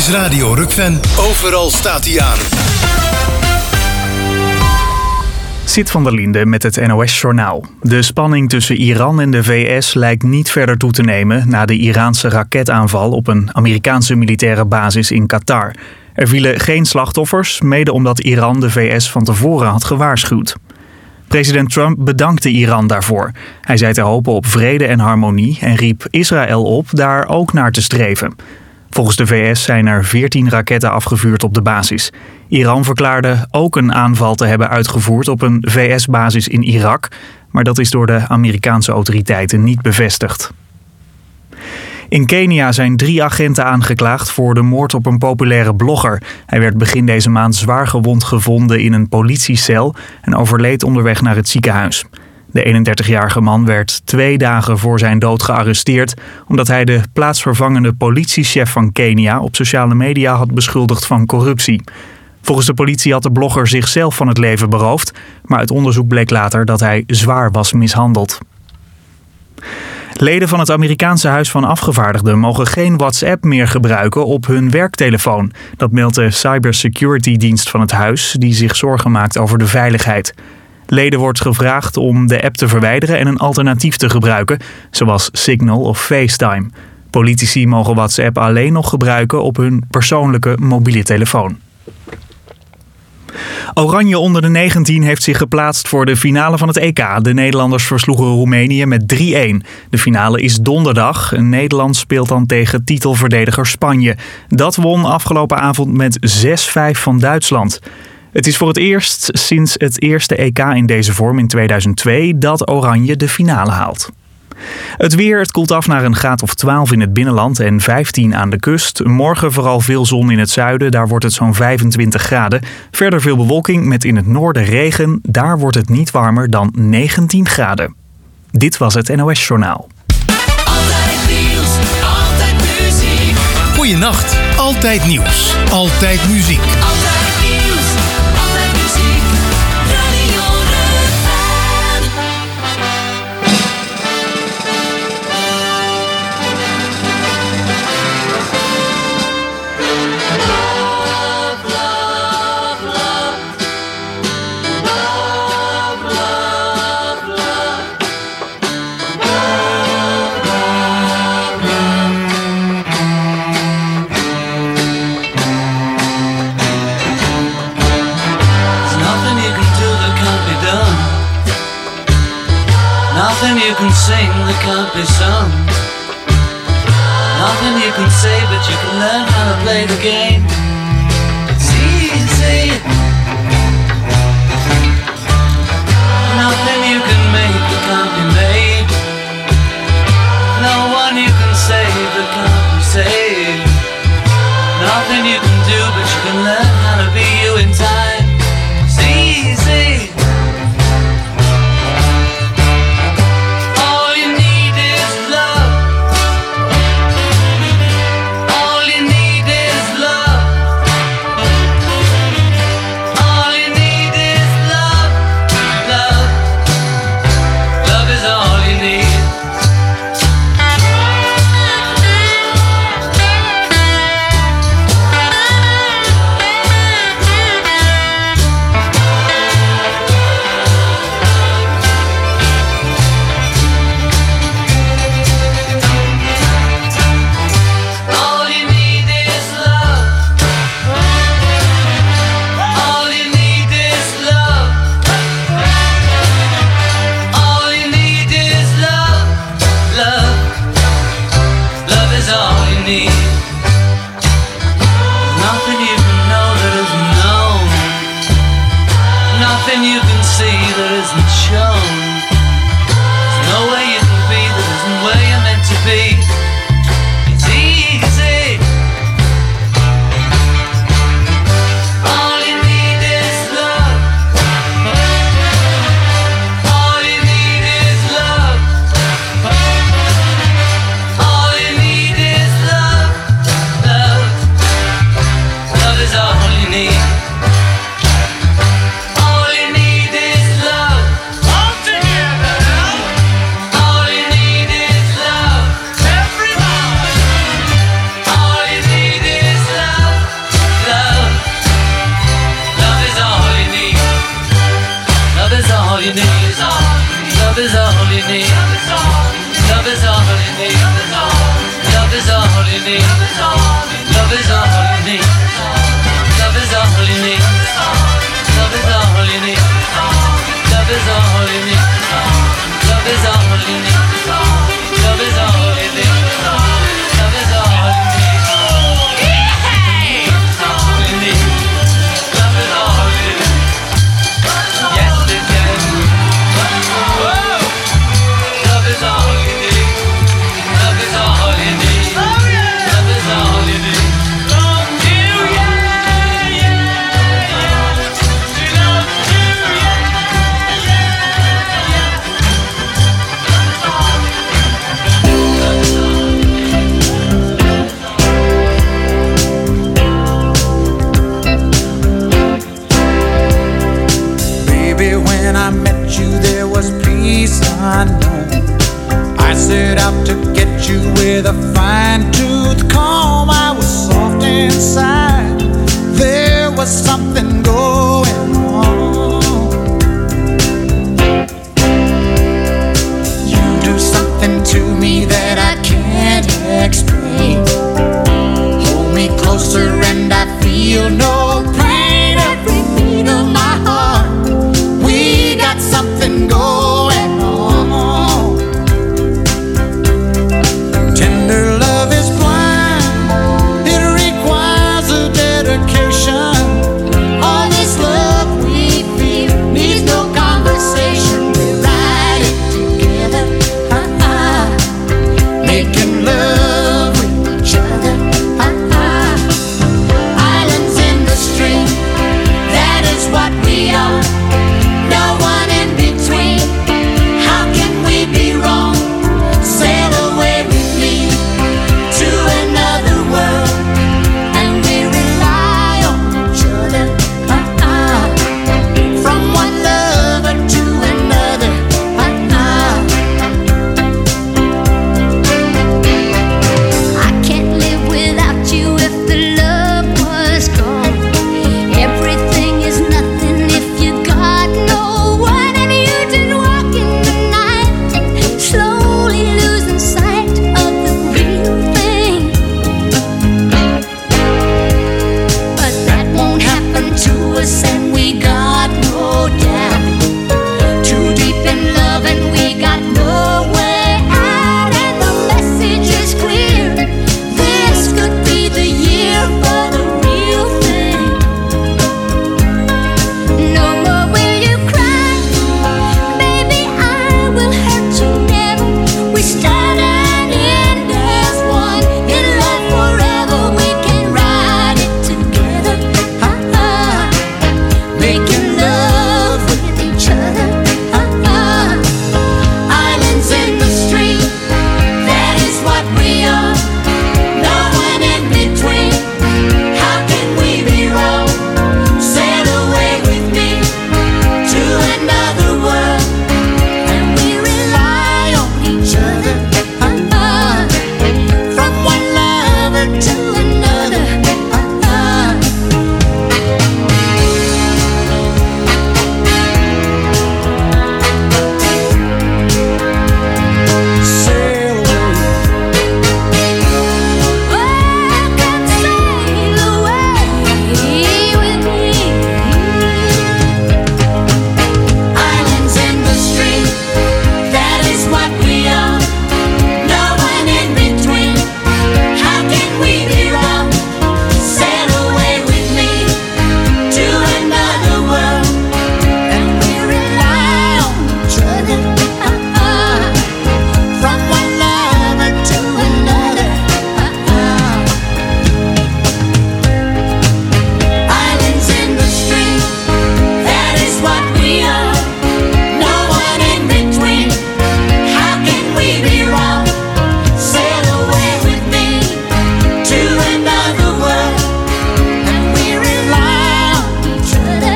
is Radio Rukven. Overal staat hij aan. Sid van der Linde met het NOS-journaal. De spanning tussen Iran en de VS lijkt niet verder toe te nemen na de Iraanse raketaanval op een Amerikaanse militaire basis in Qatar. Er vielen geen slachtoffers, mede omdat Iran de VS van tevoren had gewaarschuwd. President Trump bedankte Iran daarvoor. Hij zei te hopen op vrede en harmonie en riep Israël op daar ook naar te streven. Volgens de VS zijn er 14 raketten afgevuurd op de basis. Iran verklaarde ook een aanval te hebben uitgevoerd op een VS-basis in Irak, maar dat is door de Amerikaanse autoriteiten niet bevestigd. In Kenia zijn 3 agenten aangeklaagd voor de moord op een populaire blogger. Hij werd begin deze maand zwaar gewond gevonden in een politiecel en overleed onderweg naar het ziekenhuis. De 31-jarige man werd 2 dagen voor zijn dood gearresteerd omdat hij de plaatsvervangende politiechef van Kenia op sociale media had beschuldigd van corruptie. Volgens de politie had de blogger zichzelf van het leven beroofd, maar uit onderzoek bleek later dat hij zwaar was mishandeld. Leden van het Amerikaanse Huis van Afgevaardigden mogen geen WhatsApp meer gebruiken op hun werktelefoon. Dat meldt de cybersecurity-dienst van het huis, die zich zorgen maakt over de veiligheid. Leden wordt gevraagd om de app te verwijderen en een alternatief te gebruiken, zoals Signal of FaceTime. Politici mogen WhatsApp alleen nog gebruiken op hun persoonlijke mobiele telefoon. Oranje onder de 19 heeft zich geplaatst voor de finale van het EK. De Nederlanders versloegen Roemenië met 3-1. De finale is donderdag. Nederland speelt dan tegen titelverdediger Spanje. Dat won afgelopen avond met 6-5 van Duitsland. Het is voor het eerst sinds het eerste EK in deze vorm in 2002 dat Oranje de finale haalt. Het weer, het koelt af naar een graad of 12 in het binnenland en 15 aan de kust. Morgen vooral veel zon in het zuiden, daar wordt het zo'n 25 graden. Verder veel bewolking met in het noorden regen, daar wordt het niet warmer dan 19 graden. Dit was het NOS Journaal. Altijd nieuws, altijd muziek. Goeienacht, altijd nieuws, altijd muziek. Altijd nieuws, altijd muziek. Radio Rukven. Nothing you can sing that can't be sung. Nothing you can say, but you can learn how to play the game. It's easy. Nothing you can make that can't be made. No one you can save that can't be saved. Nothing you can do, but you can learn how to be you in time. It's easy. inside there was something going on. You do something to me that I can't explain. Hold me closer and I feel no pain. Every beat of my heart, we got something going on. Tender love is blind, it requires a dedication. All this love we feel needs no conversation. We ride it together, making love with each other. Islands in the stream, that is what we are. No one in between. How can we be wrong? Sail away with me to another world, and we rely on each other. From one lover to another. I can't live without you if the love was gone. Everything is nothing if you got no one, and you just walk in the night, slowly losing sight of the real thing. But that won't happen to us, and we got no doubt. Too deep in love, and we got no way out, and the message is clear. This could be the year for the real thing. No more will you cry, baby, I will hurt you never. We start and end as one, in love forever. We can ride it together, making love with each other. Islands in the stream, that is what we are. No one in between. How can we be wrong? Sail away with me to another world, and we rely on each other. From one lover to another. Sail away. Oh, come sail away with me. Islands in the stream, that is what we are. No one in between. How can we be wrong? Sail away with me to another world, and we rely on each other. From one lover to another. Islands in the stream, that is what we are. No one in between. How can we be wrong? Sail away with me to another world, and we rely on each other.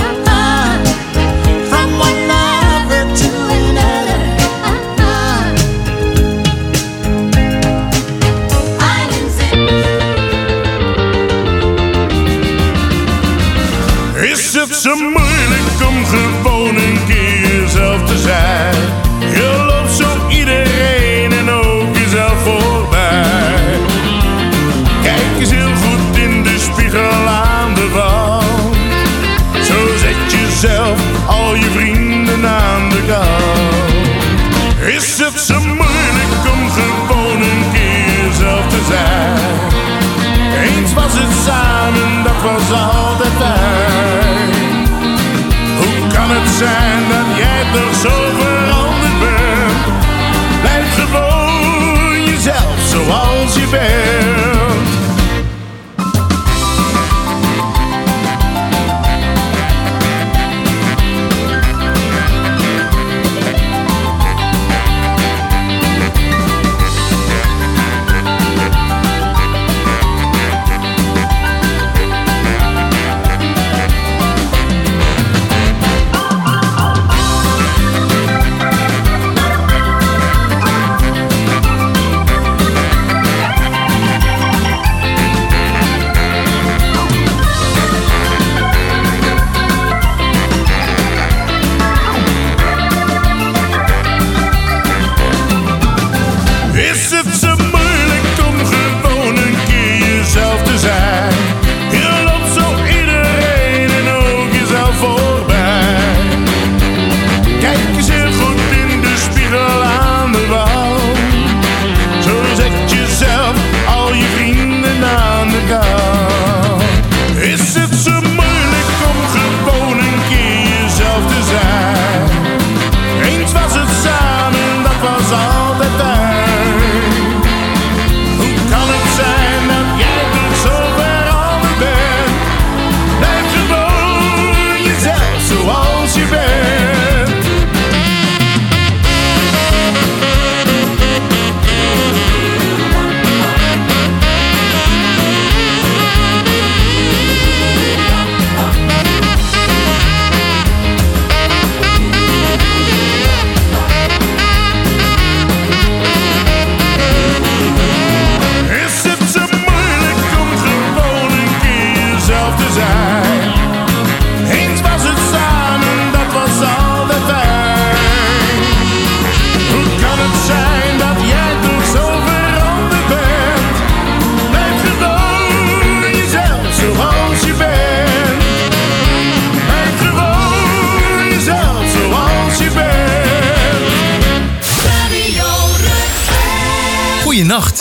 From one lover to another. Islands in Is het zo moeilijk om gewoon een keer jezelf te zijn? Je loopt zo iedereen en ook jezelf voorbij. Kijk eens heel goed in de spiegel aan de wand. Zo zet jezelf al je vrienden aan de kant. Is het zo moeilijk om gewoon een keer jezelf te zijn? Eens was het samen, dat was altijd fijn. Hoe kan het zijn dat jij toch zo veranderd bent? Blijf gewoon jezelf zoals je bent. nacht.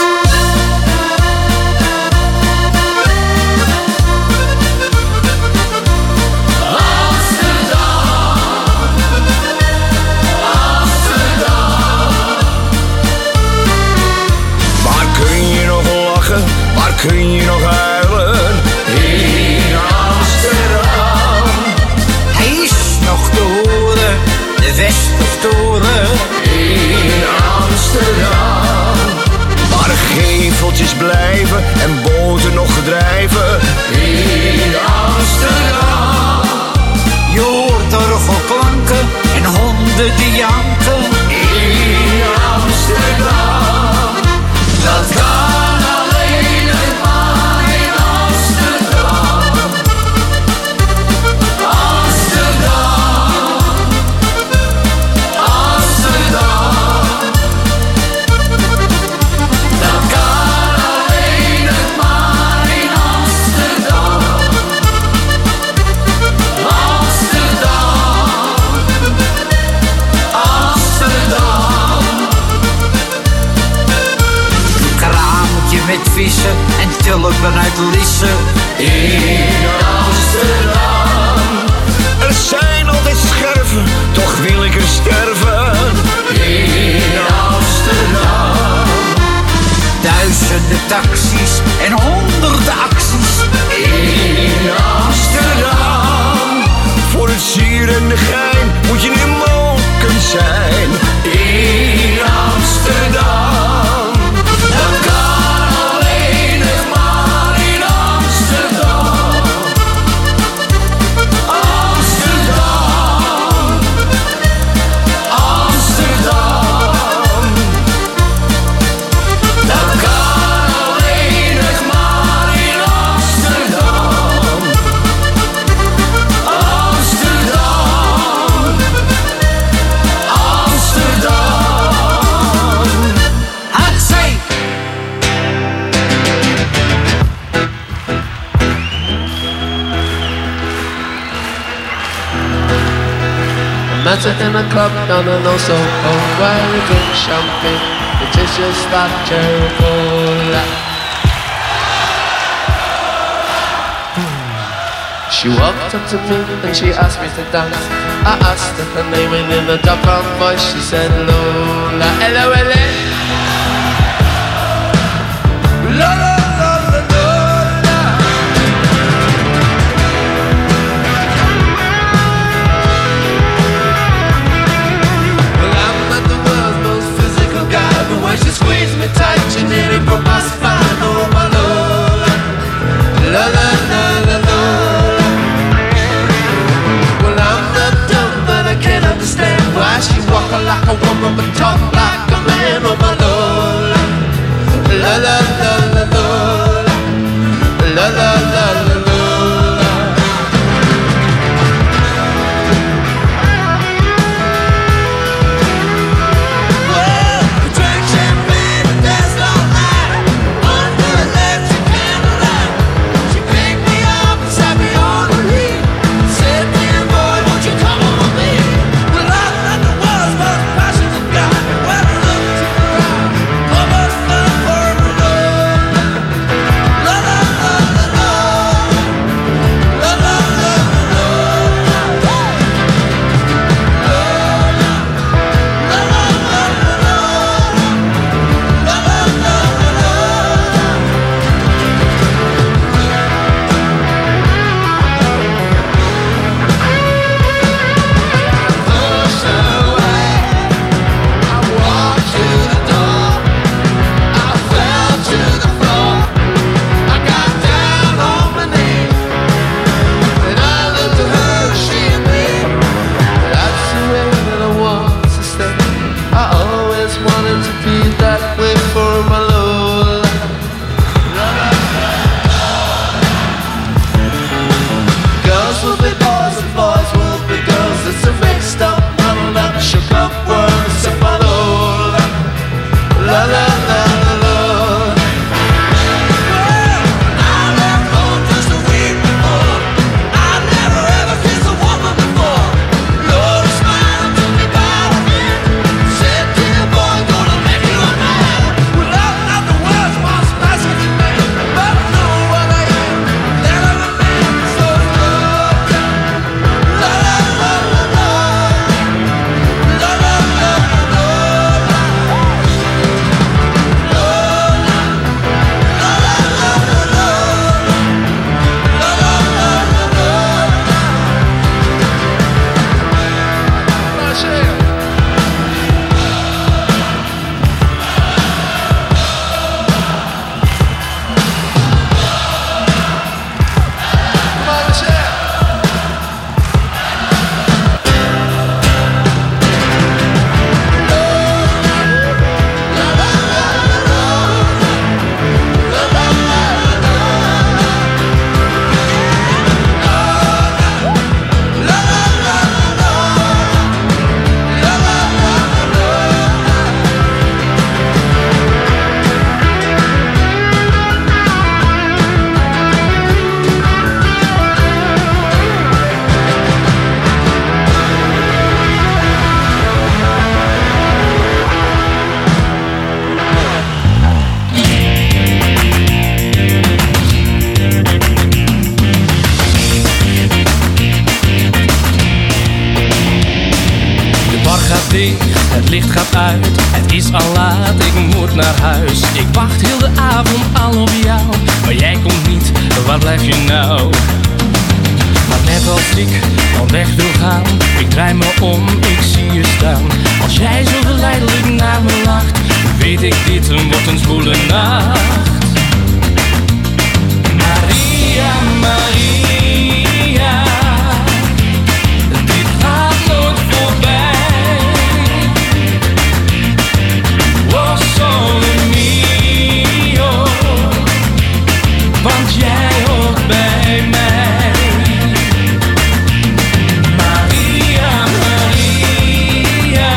Waar kun je nog lachen, waar kun je nog huilen? In Amsterdam. Hij is nog te horen, de Westertoren. In Amsterdam. Waar geveltjes blijven en boten nog gedrijven. In Amsterdam. Je hoort orgelklanken en honden die janken. In Amsterdam. Dat kan alleen nog maar in Amsterdam. Amsterdam. Amsterdam. Dat kan alleen nog maar in Amsterdam. Amsterdam. Amsterdam. Kraampje met vissen en tulpen uit Lisse. In Amsterdam. Er zijn altijd scherven, toch wil ik er sterven. In Amsterdam. Duizenden taxis en honderden acties. In Amsterdam. Voor het sier en de gein moet je in Moken zijn. In Amsterdam. Dat kan alleen nog maar in Amsterdam. Amsterdam. Amsterdam. Dat kan alleen nog maar in Amsterdam. Amsterdam. Amsterdam. Hatzee! Met it in a club down in Osoko where we drink champagne. It is just that cherry cola. She walked up to me and she asked me to dance. I asked her her name and in a dark brown voice she said Lola. L-O-L-A. Lola, Lola, Lola. Well, I'm not the world's most physical guy, but when she squeezed me tight, she nearly broke my spine. Oh, my Lola, Lola, Lola, Lola. Well, I'm not dumb, but I can't understand why she walk like a woman but talk like a man. Oh, my Lola, Lola, Lola, Lola, Lola, Lola, Lola. Well, we drank champagne and danced all night under electric candlelight. She picked me up and sat me on the lead. Said, "Dear boy, won't you come on with me?" Well, I'm not the world's most passionate guy, but licht gaat uit, het is al laat, ik moet naar huis. Ik wacht heel de avond al op jou, maar jij komt niet, waar blijf je nou? Maar net als ik al weg wil gaan, ik draai me om, ik zie je staan. Als jij zo verleidelijk naar me lacht, weet ik dit wordt een zwoele nacht. Maria, Maria, dit gaat nooit voorbij. Oh, sole mio, want jij hoort bij mij. Maria, Maria,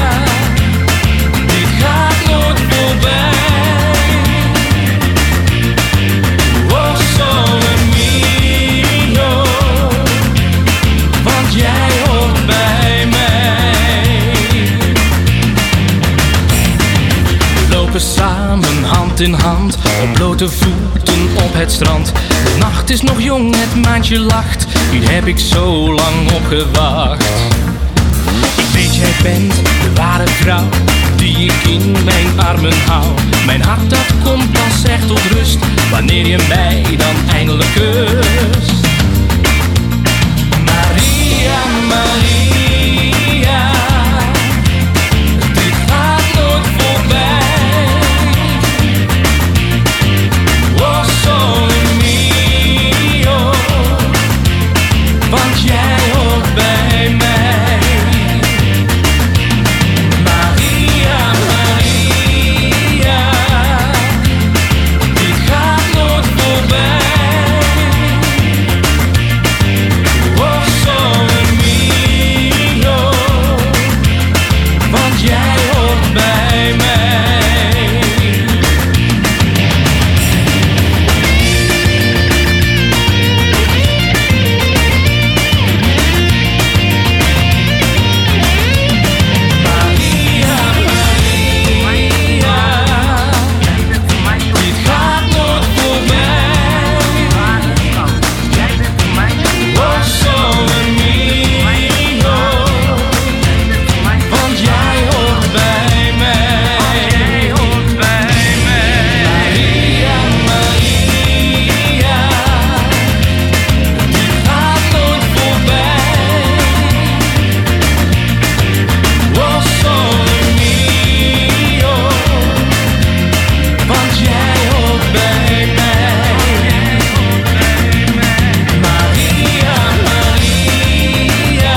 dit gaat nooit voorbij. Oh, sole mio, want jij hoort bij mij. We lopen samen hand in hand, op blote voeten op het strand. De nacht is nog jong, het maandje lacht, hier heb ik zo lang op gewacht. Ik weet jij bent de ware vrouw, die ik in mijn armen hou. Mijn hart dat komt pas echt tot rust, wanneer je mij dan eindelijk kust. Maria, Maria, dit gaat nooit voorbij. Oh, sole mio, want jij hoort bij mij. Maria, Maria, dit gaat nooit voorbij. Oh, sole mio, want jij hoort bij mij. Maria, Maria, dit gaat nooit voorbij. Oh, sole mio, want jij hoort bij mij. Maria, Maria, dit gaat nooit voorbij. Oh, sole mio, want jij hoort bij mij. Maria, Maria,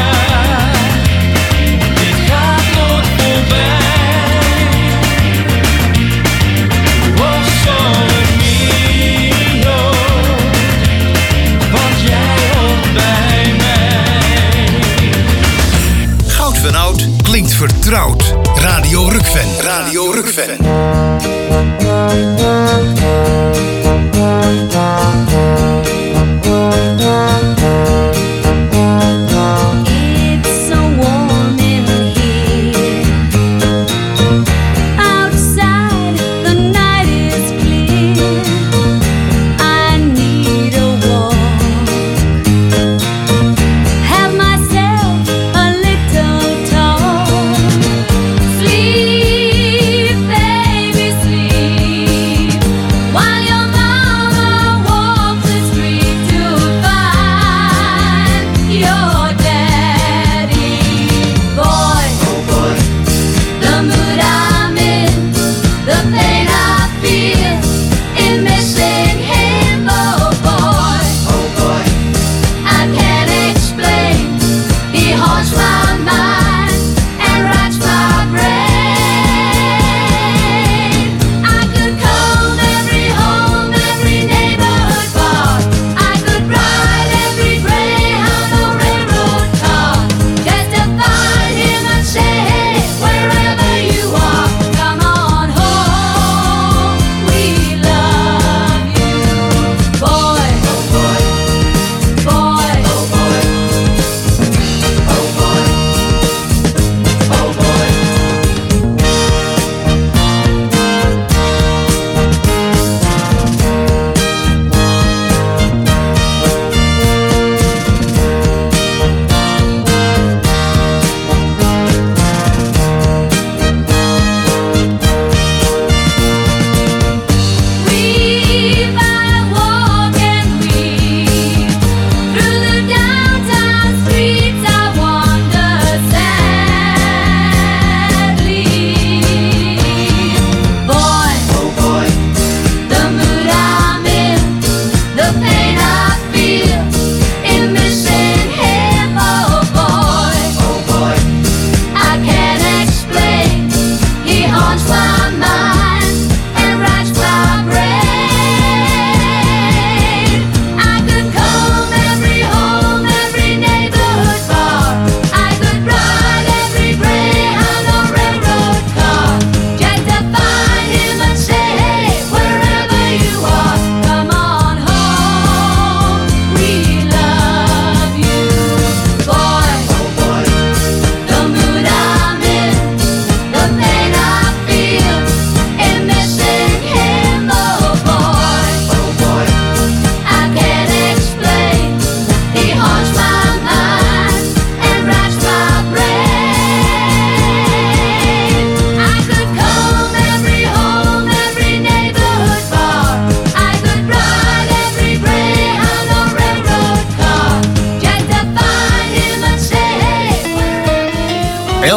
dit gaat nooit voorbij. Oh, sole mio, want jij hoort bij mij. Goud van Oud klinkt vertrouwd. Radio Rukven. Radio Rukven. It's so warm in here. Outside the night is clear. I need a walk. Have myself a little talk. Sleep, baby, sleep.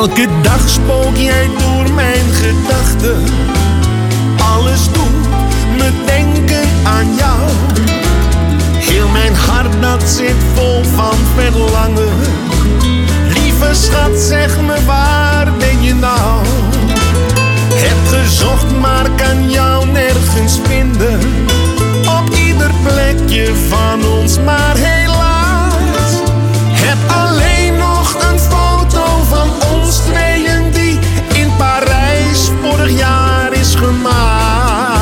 Elke dag spook jij door mijn gedachten. Alles doet me denken aan jou. Heel mijn hart dat zit vol van verlangen. Lieve schat, zeg me, waar ben je nou? Heb gezocht, maar kan jou nergens vinden. Op ieder plekje van ons, maar helaas. Heb alleen nog een foto van ons tweeën die in Parijs vorig jaar is gemaakt.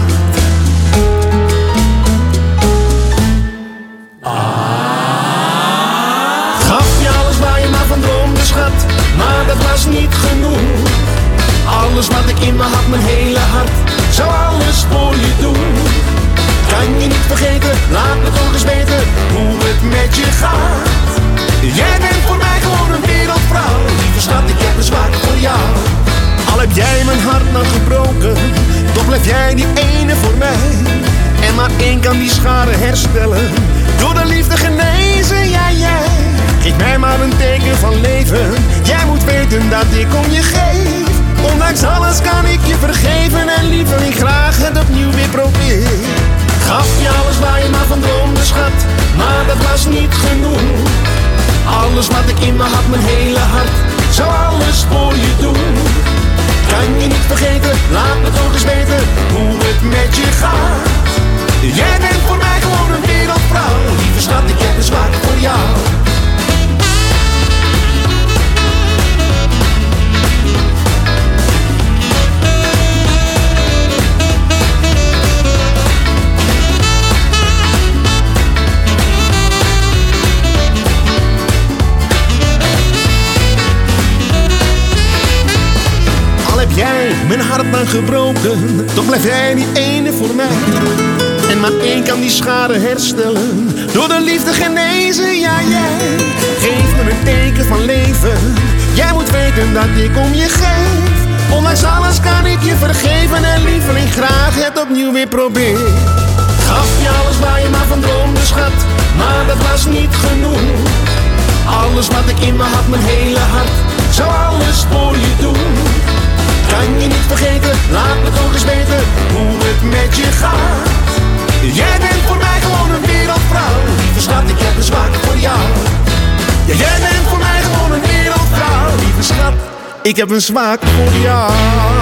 Gaf je alles waar je maar van droomde, schat, maar dat was niet genoeg. Alles wat ik in me had, mijn hele hart, zou alles voor je doen. Kan je niet vergeten, laat me toch eens weten hoe het met je gaat. Jij bent voor mij gewoon een wereldvrouw. Lieve schat, ik heb een zwak voor jou. Al heb jij mijn hart nou gebroken, toch blijf jij die ene voor mij. En maar één kan die schade herstellen, door de liefde genezen, jij. Geef mij maar een teken van leven. Jij moet weten dat ik om je geef. Ondanks alles kan ik je vergeven en lieveling graag het opnieuw weer proberen. Gaf je alles waar je maar van droomde, schat, maar dat was niet genoeg. Alles wat ik in me had, mijn hele hart, zou alles voor je doen. Kan je niet vergeten, laat me toch eens weten hoe het met je gaat. Jij bent voor mij gewoon een wereldvrouw. Lieve schat, ik heb een zwak voor jou. Heb jij mijn hart dan gebroken, toch blijf jij die ene voor mij. En maar één kan die schade herstellen, door de liefde genezen, jij. Geef me een teken van leven. Jij moet weten dat ik om je geef. Ondanks alles kan ik je vergeven en lieveling graag het opnieuw weer proberen. Gaf je alles waar je maar van droomde, schat, maar dat was niet genoeg. Alles wat ik in me had, mijn hele hart, zou alles voor je doen. Kan je niet vergeten, laat me toch eens weten hoe het met je gaat. Jij bent voor mij gewoon een wereldvrouw. Lieve schat, ik heb een zwak voor jou. Ja, jij bent voor mij gewoon een wereldvrouw. Lieve schat, ik heb een zwak voor jou.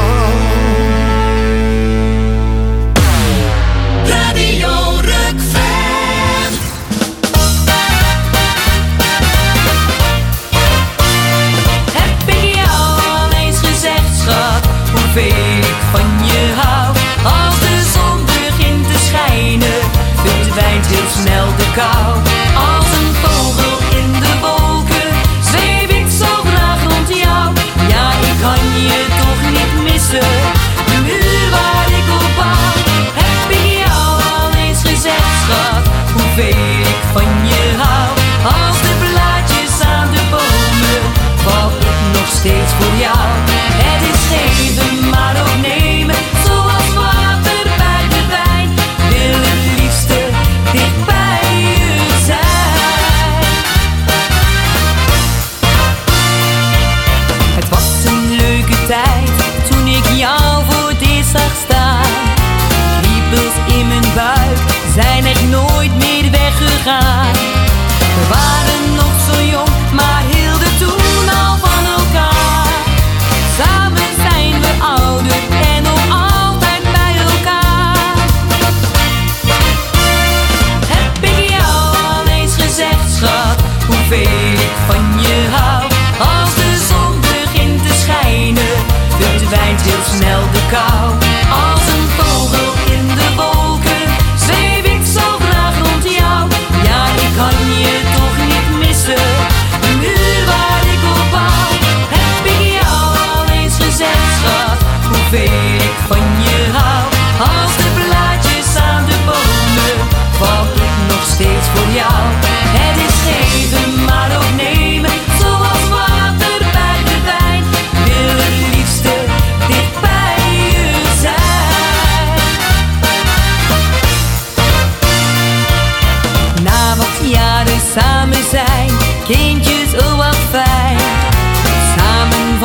Radio Rukven. Heb ik jou al eens gezegd, schat, hoeveel ik van je hou? Als de zon begint te schijnen, verdwijnt heel snel de kou. Als een vogel in de wolken, zweef ik zo graag rond jou. Ja, ik kan je toch niet missen, de muur waar ik op bouw. Heb ik jou al eens gezegd, schat, hoeveel ik van je hou? Als de blaadjes aan de bomen, val ik nog steeds voor jou. Het is geven, maar ook nemen, zoals water bij de wijn. Wil het liefste dicht bij je zijn. Het was een leuke tijd toen ik jou voor het eerst zag staan. Kriebels in mijn buik zijn echt nooit meer weggegaan. We waren nog zo jong, maar hielden toen al van elkaar. Samen zijn we ouder en nog altijd bij elkaar. Heb ik jou al eens gezegd, schat, hoeveel ik van je hou? Als de zon begint te schijnen, verdwijnt heel snel de kou. Als een vogel in de wolken, zweef ik zo graag rond jou. Ja, ik kan je toch niet missen, de muur waar ik op bouw. Heb ik jou al eens gezegd, schat, hoeveel ik van je hou? Als de blaadjes aan de bomen, val ik nog steeds voor jou. Het is geven, maar ook nemen, zoals water bij de wijn. Wil het liefste dicht bij je zijn. Na wat jaren samen zijn, kindjes, oh wat fijn. Samen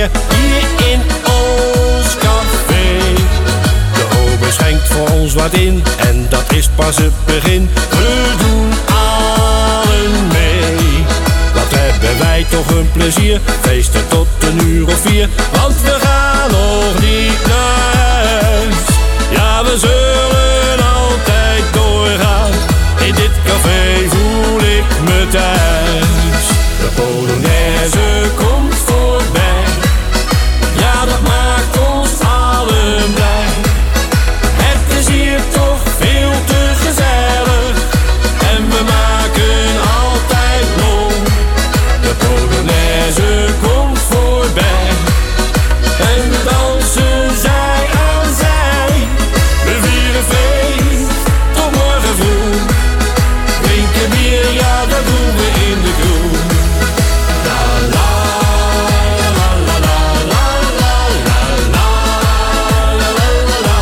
meer hier in ons café. De ober schenkt voor ons wat in en dat is pas het begin. We doen allen mee. Wat hebben wij toch een plezier, feesten tot 1:04, want we gaan nog niet naar huis. Ja, we zullen altijd doorgaan, in dit café voel ik me thuis. De Polonaise komt voorbij, ja dat maakt ons allen blij. Het is hier toch veel te gezellig en we maken altijd lol. De Polonaise komt voorbij en we dansen zij aan zij. We vieren feest tot morgen vroeg, drinken bier, ja dat doen we in de kroeg. La la la la la la la la la la la la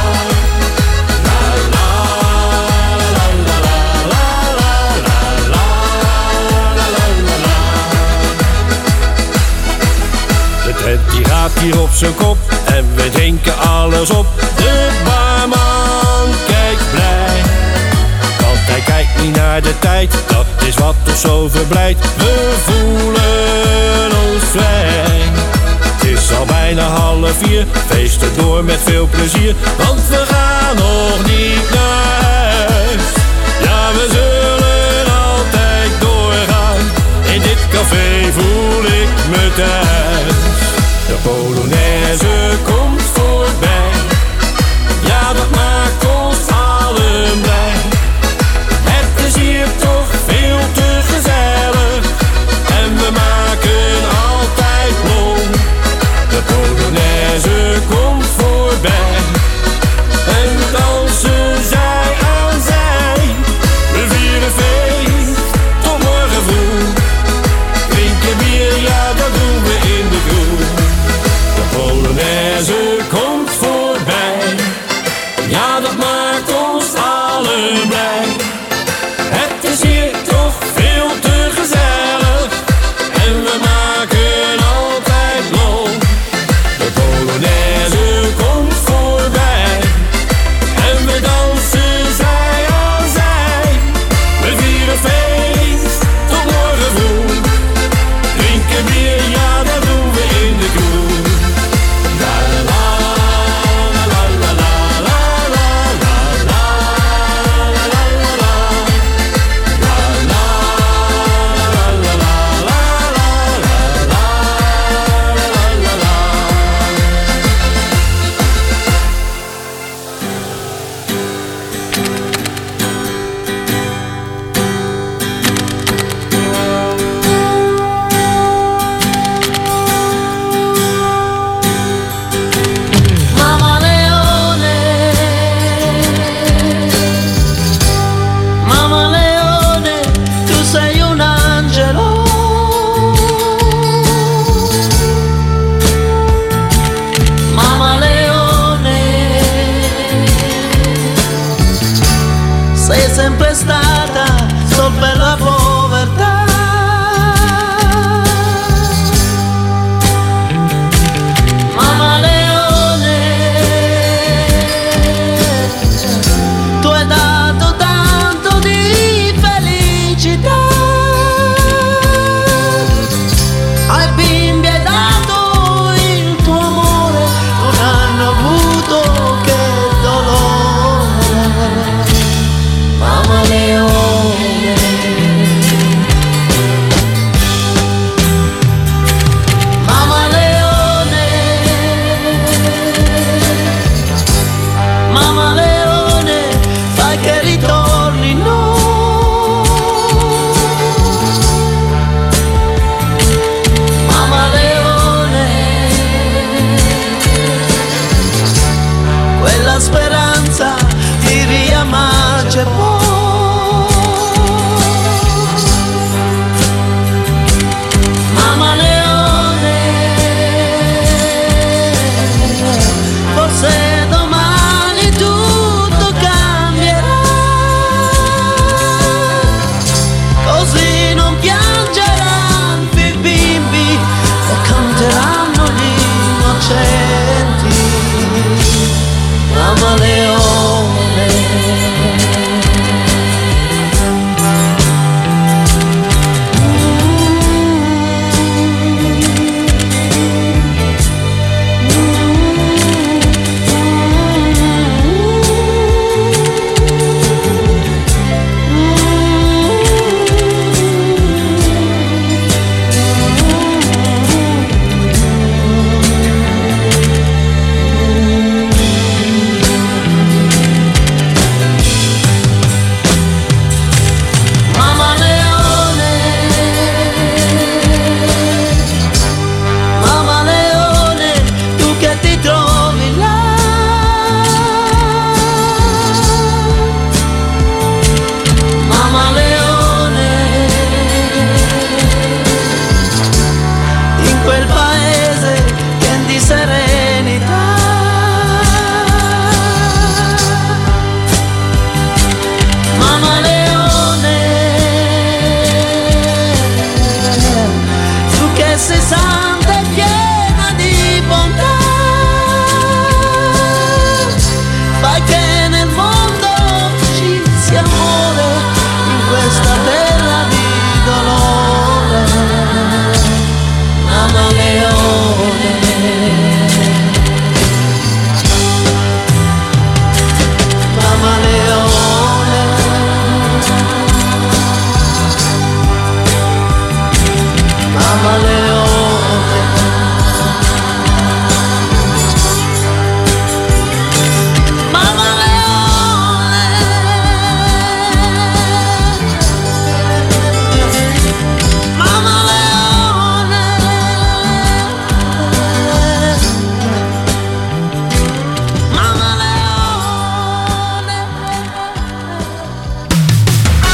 De trend die gaat hier op zijn kop en we drinken alles op. De barman kijkt blij, want hij kijkt niet naar de tijd. Dat is wat ons zo verblijdt. We voelen ons vrij. Het is al bijna 3:30, feesten door met veel plezier, want we gaan nog niet naar huis. Ja, we zullen altijd doorgaan, in dit café voel ik me thuis. De Polonaise komt voorbij, ja dat maakt ons allen blij. Het is hier toch veel te gezellig en we maken altijd lol. De Polonaise komt voorbij en we dansen zij aan zij. We vieren feest tot morgen vroeg, drinken bier, ja dat doen we in de kroeg. De Polonaise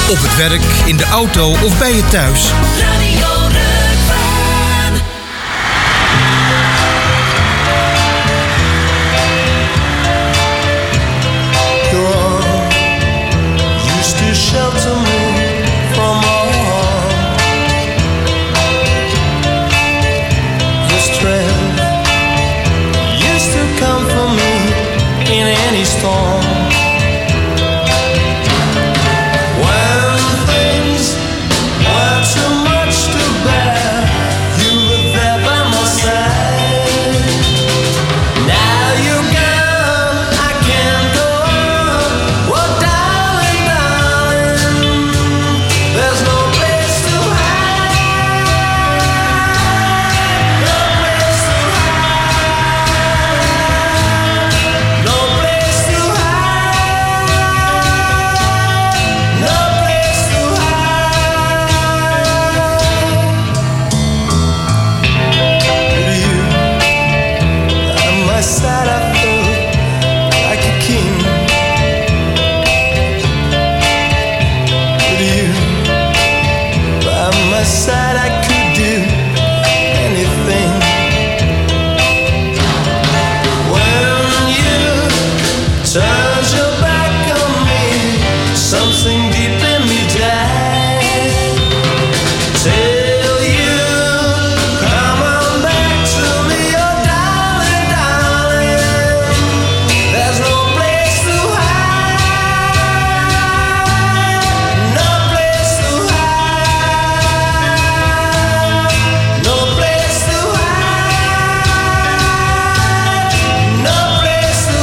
Op het werk, in de auto of bij je thuis. Radio Rukven. Your arm used to shelter me from all harm. Your strength used to comfort me in any storm. When things were too much to bear, you were there by my side. Now you're gone, I can't go on. Oh, darling, darling, there's no place to hide. No place to hide. No place to hide. No place to hide. With you at my side, I felt like a king. With you by my side, I could do anything. When you turned your back on me, something deep in me died. Till you come on back to me, oh darling, darling. There's no place to hide. No place to hide. No place to hide. No place to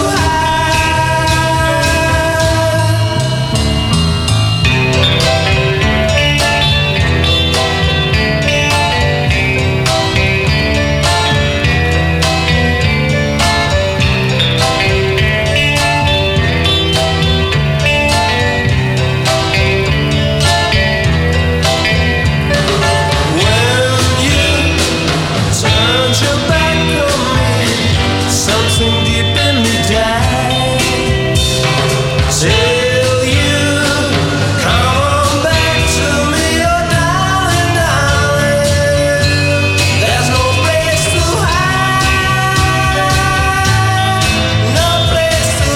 When you turned your back on me, something deep in me died. Till you come on back to me, oh darling, darling. There's no place to hide. No place to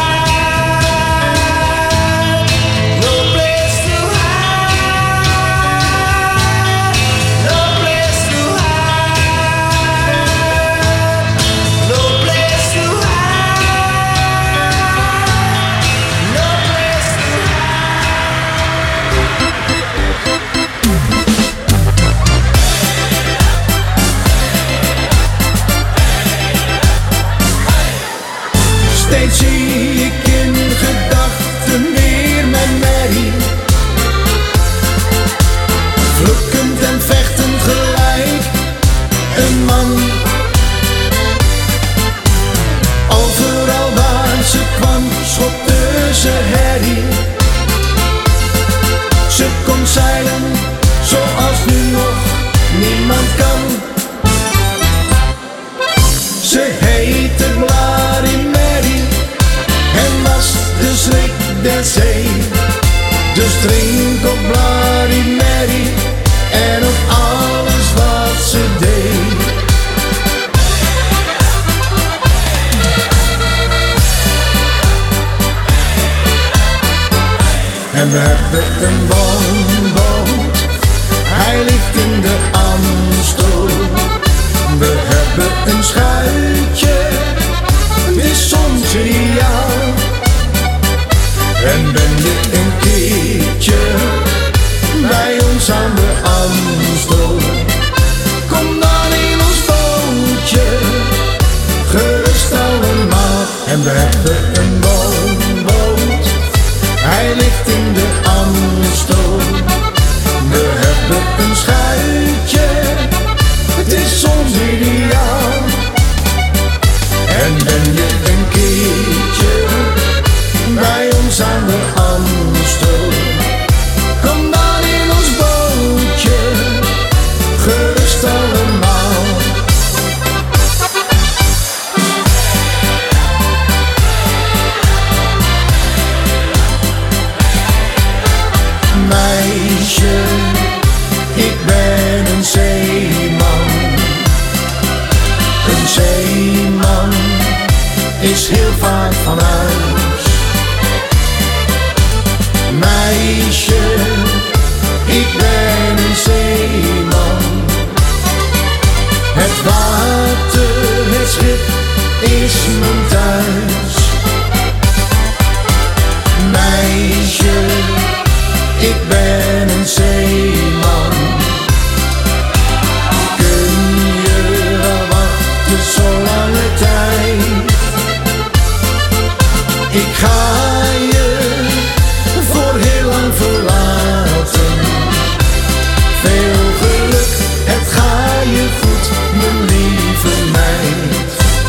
hide. No place to hide. No place to hide. No place to hide. No place to Steeds zie ik in gedachten weer mijn Mary. Vloekend en vechtend gelijk een man. Overal waar ze kwam, schopte ze herrie. Ze kon zeilen zoals nu nog niemand kan. Ze heette Bloody Mary en was de schrik der zee. Dus drink op Bloody Mary en op alles wat ze deed. En we hebben een woonboot, hij ligt in de Amstel. We hebben een schuitje, het is soms ideaal. En ben je een keertje bij ons aan de Amstel, kom dan in ons bootje, gerust allemaal. En we hebben een woonboot, hij ligt in de Amstel. We hebben een schuitje, het is soms ideaal. En ben je een keertje bij ons aan de Amstel, kom dan in ons bootje, gerust allemaal. is heel vaak van huis. Meisje, ik ben een zeeman. Het water, het schip is mijn thuis. Meisje, ik ben een zeeman. Kun je wel wachten zo lange tijd? Ik ga je voor heel lang verlaten. Veel geluk, het gaat je goed, mijn lieve meid.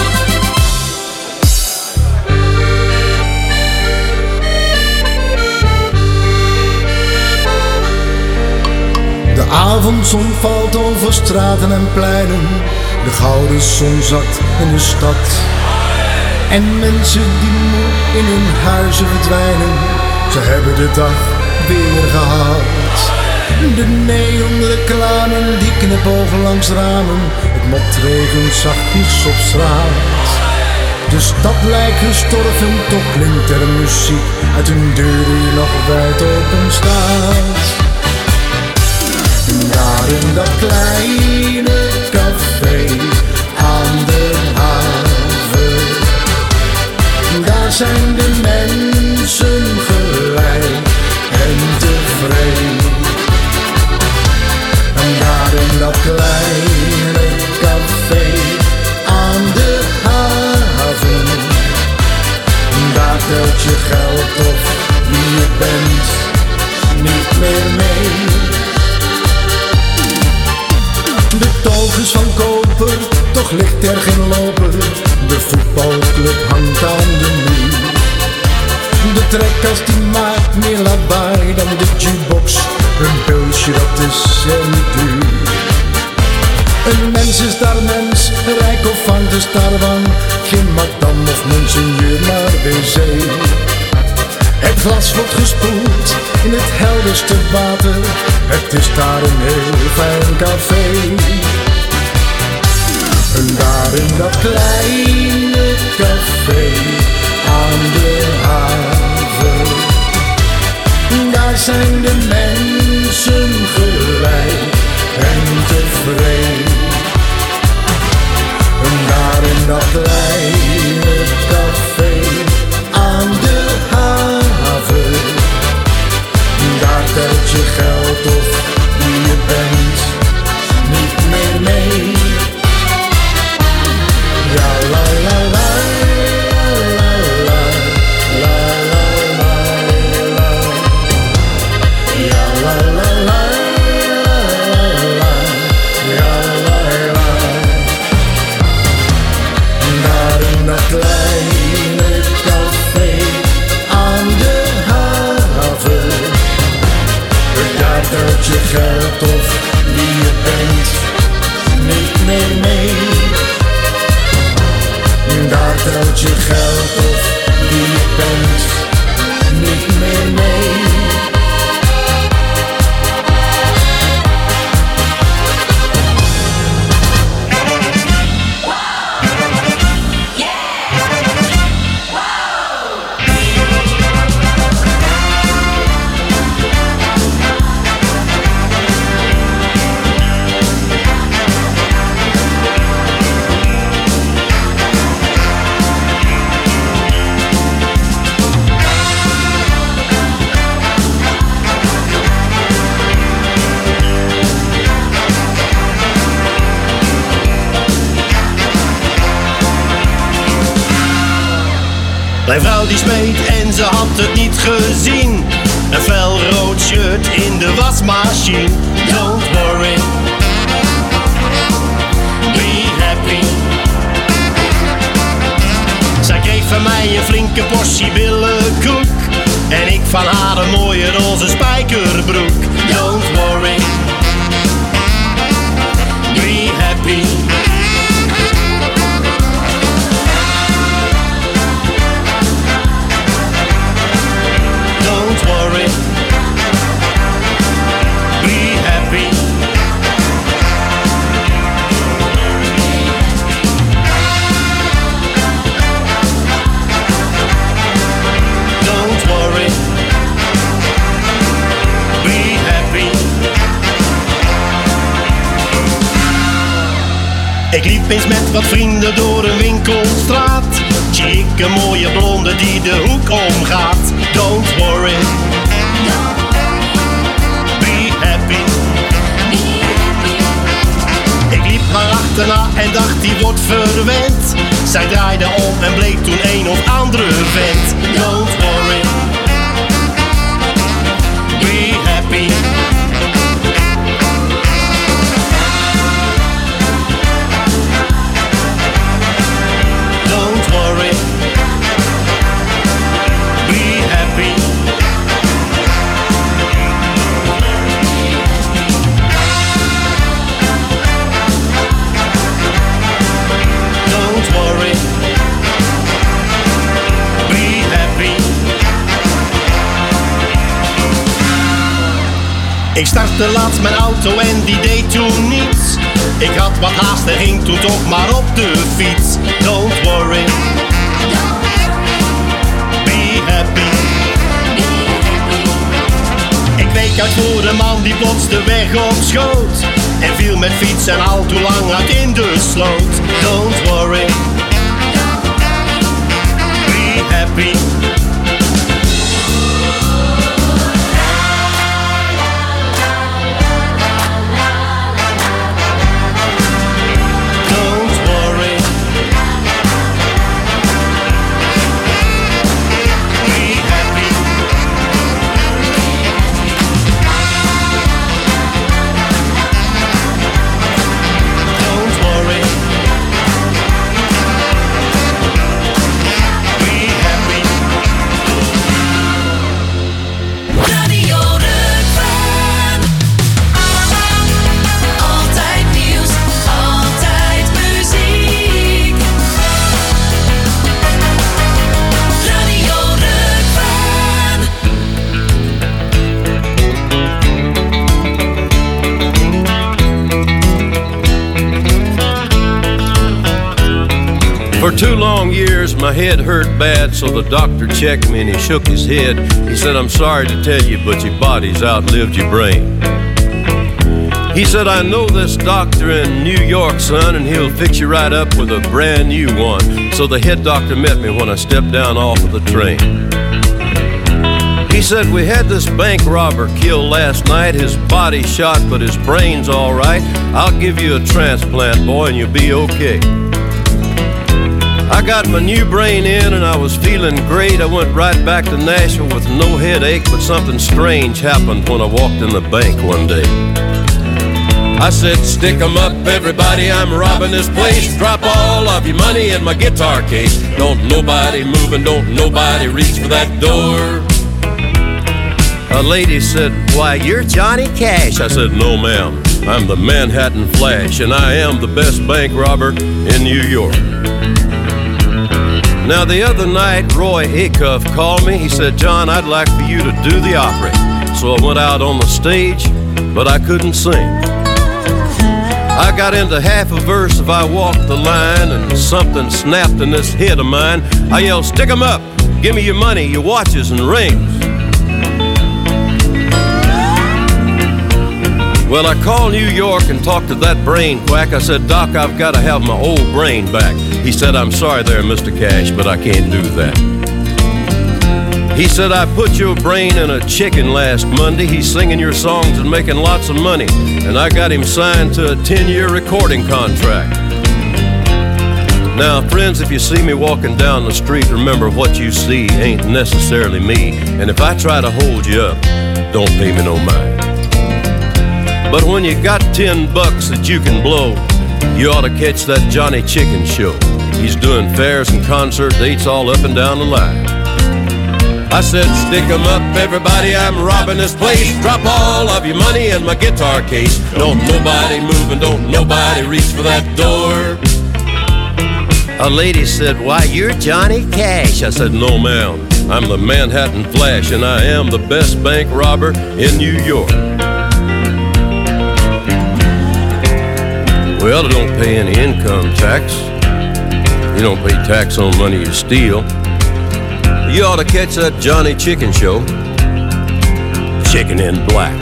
De avondzon valt over straten en pleinen. De gouden zon zakt in de stad. En mensen die moe in hun huizen verdwijnen. Ze hebben de dag weer gehad. De neonreclamen die knipogen langs ramen. Het motregent zachtjes op straat. De stad lijkt gestorven, toch klinkt er muziek uit een deur die nog wijd open staat. Daar in dat kleine café aan de haven, daar zijn de mensen gelijk en tevreden. En daar in dat kleine café aan de haven, daar telt je geld of wie je bent niet meer mee. De toog is van koper, toch ligt er geen loper. De voetbalclub hangt aan de muur. De trekkast die maakt meer lawaai dan de jukebox. Een pilsje dat is heel niet duur. Een mens is daar mens, rijk of van de starwan. Geen madam of monseigneur, maar wc. Het glas wordt gespoeld in het helderste water. Het is daar een heel fijn café. En daar in dat kleine café aan de haven, daar zijn de mensen gelijk en tevreden. En daar in dat kleine café aan de haven, daar telt je geld of wie je bent niet meer mee. Ja la la la la la la la la. Ja la la la la ja la la. Daar in dat kleine café aan de haven, daar telt je geld of wie je bent niet meer mee. Daar telt je geld of wie je bent niet meer mee. Mijn vrouw die smeet en ze had het niet gezien. Een felrood shirt in de wasmachine. Don't worry, be happy. Zij kreeg van mij een flinke portie billenkoek. En ik van haar een mooie roze spijkerbroek. Don't worry, be happy. Don't worry, be happy. eens met wat vrienden door een winkelstraat. Zie ik een mooie blonde die de hoek omgaat. Don't worry, be happy. Ik liep haar achterna en dacht die wordt verwend. Zij draaide om en bleek toen een of andere vent. Don't worry, be happy. Don't worry, be happy. Don't worry, be happy. Ik startte laatst mijn auto en die deed toen niets. Ik had wat haast en ging toen toch maar op de fiets. Don't worry, be happy. Ik week uit voor een man die plots de weg opschoot en viel met fiets en auto lang uit in de sloot. Don't worry, be happy. For 2 long years, my head hurt bad, so the doctor checked me and he shook his head. He said, I'm sorry to tell you, but your body's outlived your brain. He said, I know this doctor in New York, son, and he'll fix you right up with a brand new one. So the head doctor met me when I stepped down off of the train. He said, we had this bank robber killed last night. His body shot, but his brain's all right. I'll give you a transplant, boy, and you'll be okay. I got my new brain in and I was feeling great. I went right back to Nashville with no headache, but something strange happened when I walked in the bank one day. I said, stick 'em up, everybody, I'm robbing this place. Drop all of your money in my guitar case. Don't nobody move and don't nobody reach for that door. A lady said, why, you're Johnny Cash. I said, no, ma'am, I'm the Manhattan Flash, and I am the best bank robber in New York. Now, the other night, Roy Acuff called me. He said, John, I'd like for you to do the opera. So I went out on the stage, but I couldn't sing. I got into half a verse of I Walked the Line, and something snapped in this head of mine. I yelled, stick 'em up, give me your money, your watches and rings. Well, I called New York and talked to that brain quack. I said, Doc, I've got to have my old brain back. He said, I'm sorry there, Mr. Cash, but I can't do that. He said, I put your brain in a chicken last Monday. He's singing your songs and making lots of money. And I got him signed to a 10-year recording contract. Now, friends, if you see me walking down the street, remember what you see ain't necessarily me. And if I try to hold you up, don't pay me no mind. But when you got $10 that you can blow, you ought to catch that Johnny Chicken show. He's doing fairs and concert dates all up and down the line. I said, stick 'em up, everybody, I'm robbing this place. Drop all of your money in my guitar case. Don't nobody move and don't nobody reach for that door. A lady said, why, you're Johnny Cash. I said, no, ma'am, I'm the Manhattan Flash, and I am the best bank robber in New York. Well, I don't pay any income tax. You don't pay tax on money you steal. You ought to catch that Johnny Chicken show. Chicken in Black.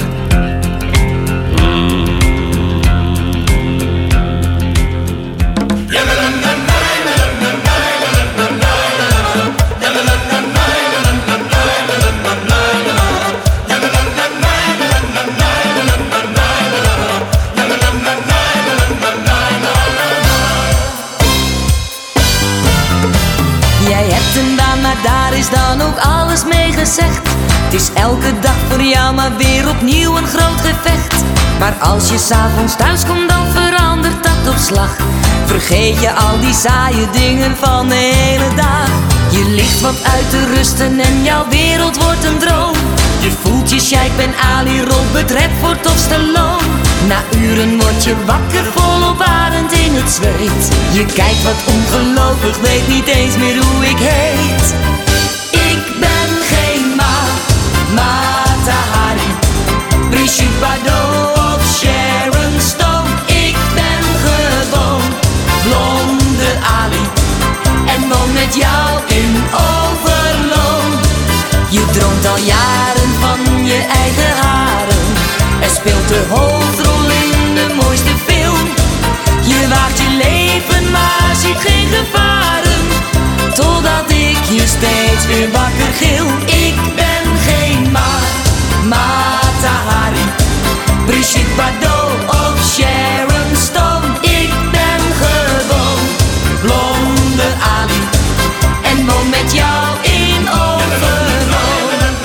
maar daar is dan ook alles mee gezegd. Het is elke dag voor jou maar weer opnieuw een groot gevecht. Maar als je 's avonds thuis komt, dan verandert dat op slag. Vergeet je al die saaie dingen van de hele dag. Je ligt wat uit te rusten en jouw wereld wordt een droom. Je voelt je Sheikh Ben Ali, Robert Redford of Stallone. Na uren word je wakker, volop adend in het zweet. Je kijkt wat ongelovig, weet niet eens meer hoe ik heet. Ik ben geen Mata Hari, Brigitte Bardot of Sharon Stone. Ik ben gewoon blonde Ali en woon met jou in Overloon. Je droomt al jaren van je eigen haren en speelt de hoofdrol in de mooiste film. Je waagt je leven, maar ziet geen gevaren, totdat ik je steeds weer wakker gil. Ik ben geen Mata Hari, Brigitte Bardot of Sharon Stone. Ik ben gewoon blonde Ali en woon met jou in Overloon.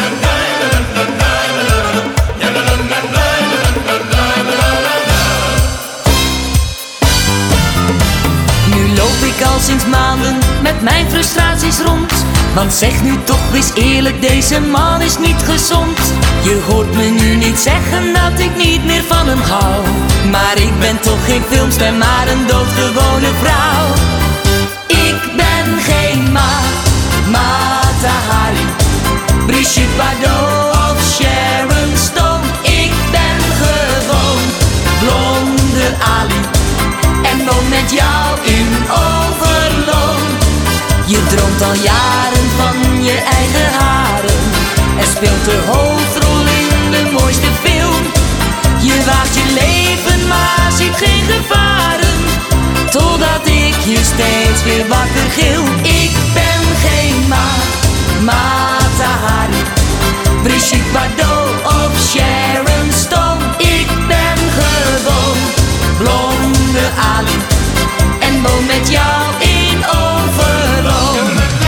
Nu loop ik al sinds maanden met mijn frustraties rond. Want zeg nu toch eens eerlijk, deze man is niet gezond. Je hoort me nu niet zeggen dat ik niet meer van hem hou. Maar ik ben toch geen filmster, maar een doodgewone vrouw. Ik ben geen Mata Hari, Brigitte Bardot of Sharon Stone. Ik ben gewoon blonde Ali en woon met jou in Overloon. Je droomt al jaren van je eigen haren en speelt de hoofdrol in de mooiste film. Je waagt je leven, maar ziet geen gevaren, totdat ik je steeds weer wakker gil. Ik ben geen Mata Hari, Brigitte Bardot of Sharon Stone. Ik ben gewoon blonde Ali en woon met jou in Overloon.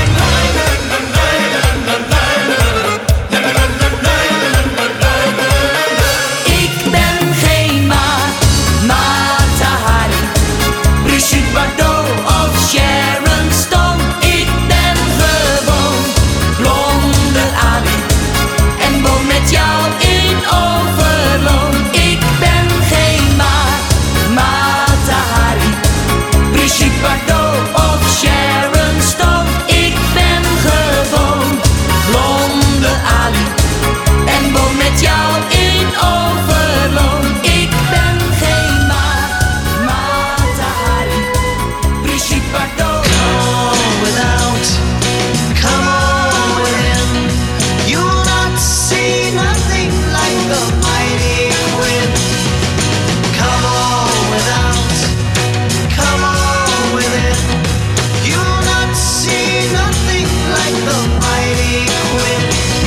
Ik ben geen Mata Hari, Brigitte Bardot of Sharon Stone. Ik ben gewoon blonde Ali en woon met jou in Overloon. Ik ben geen Mata Hari, Brigitte Bardot of Sharon Stone. Ik ben gewoon blonde Ali en woon met jou in Overloon. Ik ben geen Mata Hari, Brigitte Bardot. Come without, come on within. You'll not see nothing like the mighty Quinn. Come on without, come on within. You'll not see nothing like the mighty Quinn.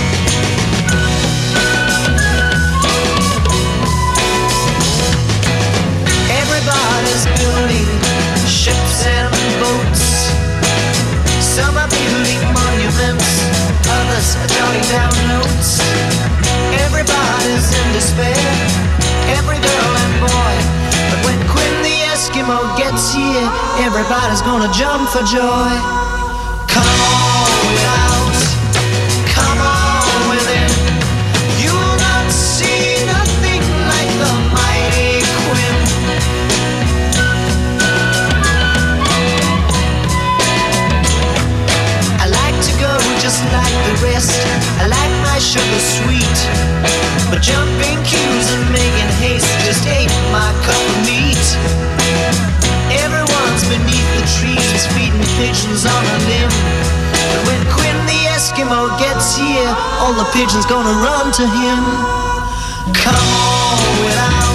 Everybody's building ships and boats. Some are building monuments, others are jotting down notes. Everybody's in despair, every girl and boy. But when Quinn the Eskimo gets here, everybody's gonna jump for joy. Come on without, come on within. You'll not see nothing like the mighty Quinn. I like to go just like the rest. I like my sugar sweet, but jumping queues and making haste just ain't my cup of meat. Everyone's beneath the trees feeding pigeons on a limb. But when Quinn the Eskimo gets here, all the pigeons gonna run to him. Come on without,